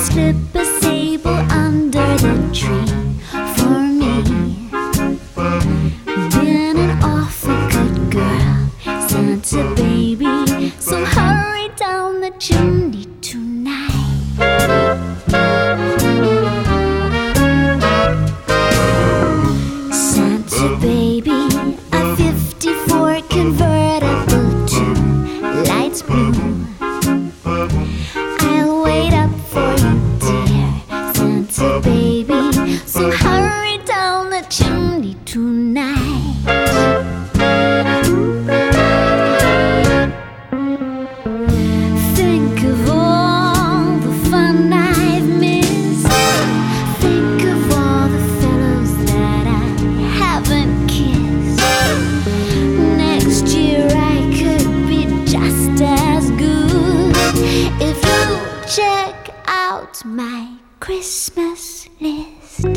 slip a sable under the tree for me. Been an awful good girl, Santa baby, so hurry down the chimney tonight. Santa baby, a 54 convertible to light blue. I'll wait up for you, dear Santa baby, so hurry down the chimney tonight. Think of all the fun I've missed. Think of all the fellows that I haven't kissed. Next year I could be just as good if you check out my Christmas list.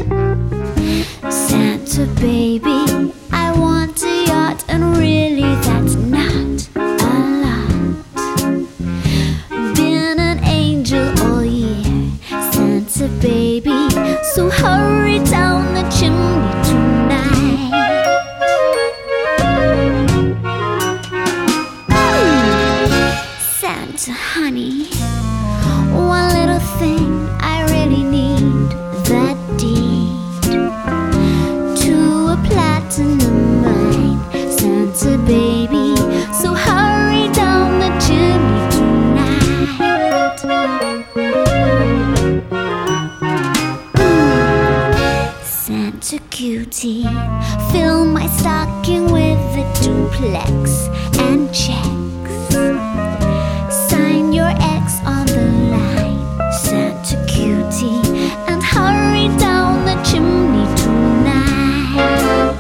Santa baby, I want a yacht, and really that's not a lot. Been an angel all year, Santa baby, so hurry down the chimney tonight. Santa honey, one little thing I really need, that deed to a platinum mine, Santa baby, so hurry down the chimney tonight. Santa cutie, fill my stocking with a duplex and checks. Sign your X on the line, Santa cutie, and hurry down the chimney tonight.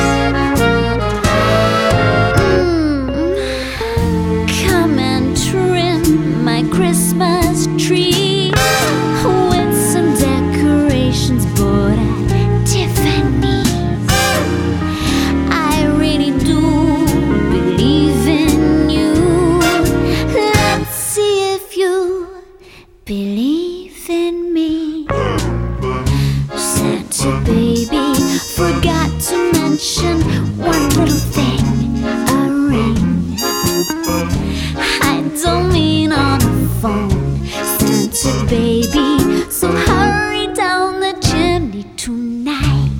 Come and trim my Christmas tree with some decorations bought at Tiffany's. I really do believe in you. Let's see if you believe in me. Santa baby, forgot to mention one little thing, a ring. I don't mean on the phone, Santa baby, so hurry down the chimney tonight.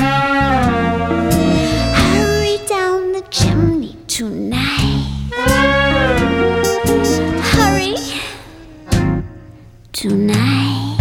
Hurry down the chimney tonight. Hurry tonight.